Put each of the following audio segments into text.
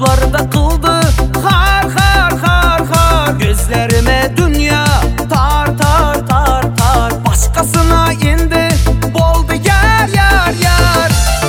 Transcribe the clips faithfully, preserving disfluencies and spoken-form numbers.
Azaplarda kıldı har har har har. Gözlerime dünya tar tar tar tar. Başkasına indi boldu yar yar yar.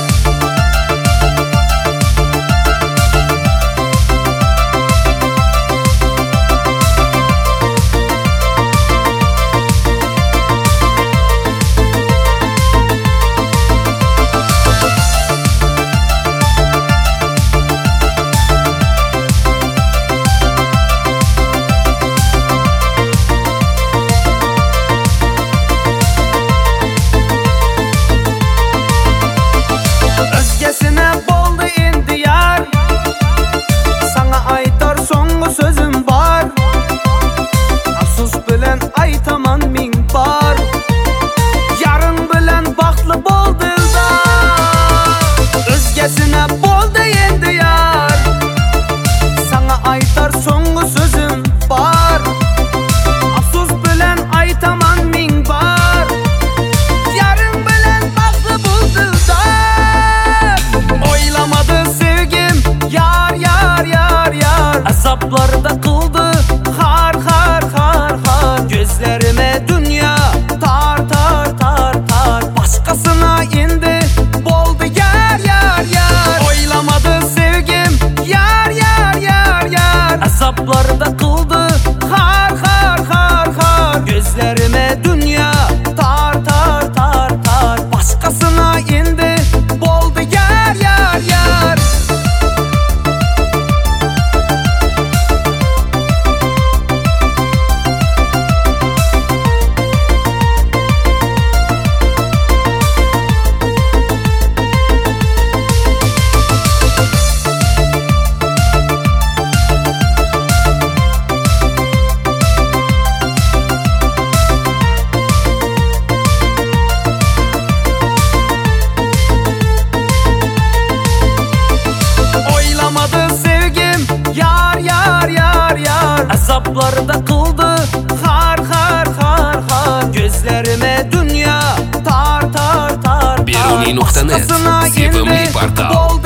Özgesine boldu indi yar. Sana aytar soňgu sözüm var. Afsus bilen aytaman min bar. Yarın bilen baxtly bol dildar. Özgesine boldu indi yar. Sana aytar soňgu sözüm var. Afsus bilen aytaman min bar. Yarın bilen baxtly bol dildar. Oylamadı sevgim yar yar yar yar. Azaplarda kıldı har har har har. Gözlerime dünya tar tar tar tar. Başkasına indi boldu yar yar yar. Oylamadı sevgim yar yar yar yar. Azaplarda kıldı har har har har. Gözlerime dünya tar tar tar tar. Başkasına indi boldu yar yar yar. Oylamadı sevgim yar yar yar yar. Azaplarda kıldı har har har har. Gözlerime dünya tar tar tar tar. Beruni nokta net sevimli portal.